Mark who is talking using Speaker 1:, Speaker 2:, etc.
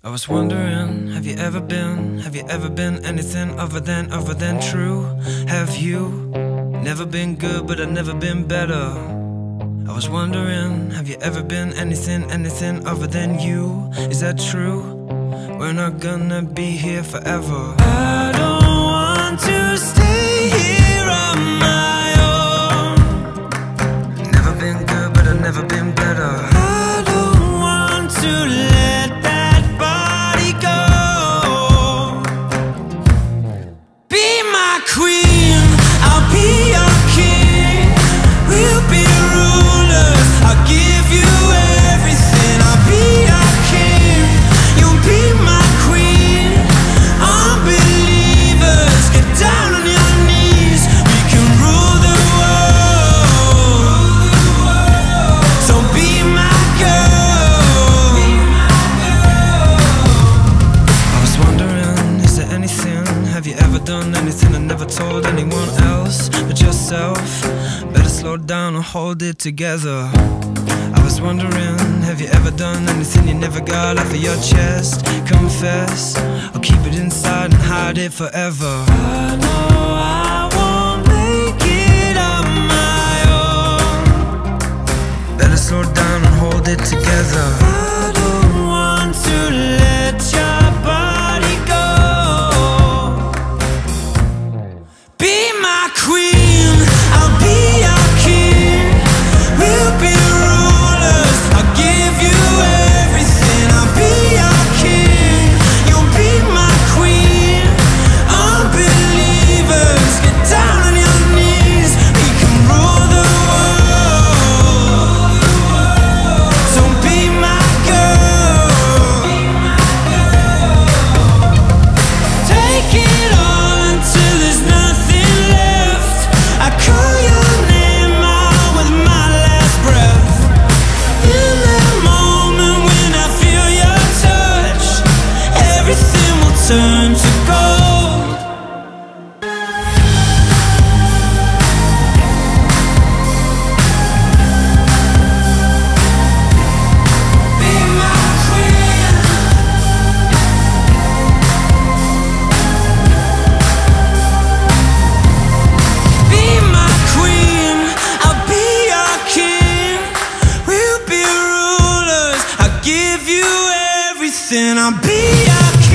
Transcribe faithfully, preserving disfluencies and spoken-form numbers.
Speaker 1: I was wondering, have you ever been, have you ever been anything other than, other than true? Have you never been good, but I've never been better? I was wondering, have you ever been anything, anything other than you? Is that true? We're not gonna be here forever. I don't want to stay here on my own. Never been good, but I've never been better. I don't want to let that body go. Be my queen, I'll be your king. We'll be rulers, I'll give you everything. I'll be your king, you'll be my queen. Unbelievers, get down on your knees. We can rule the world. So be my girl. I was wondering, is there anything, have you ever done anything I never told anyone else but yourself? Better slow down and hold it together. I was wondering, have you ever done anything you never got off of your chest? Confess, or keep it inside and hide it forever. I know I won't make it on my own. Better slow down and hold it together. I don't want to let your body go. Be my queen, I'll be your king. We'll be rulers, I'll give you everything. I'll be your king, you'll be my queen. Unbelievers, get down on your knees. We can rule the world. So be my girl. Take it all until there's nothing left. I call your name out with my last breath. In that moment when I feel your touch, everything will turn to gold. Be my queen. Be my queen, I'll be your king. We'll be rulers, I'll give you everything. I'll be your king.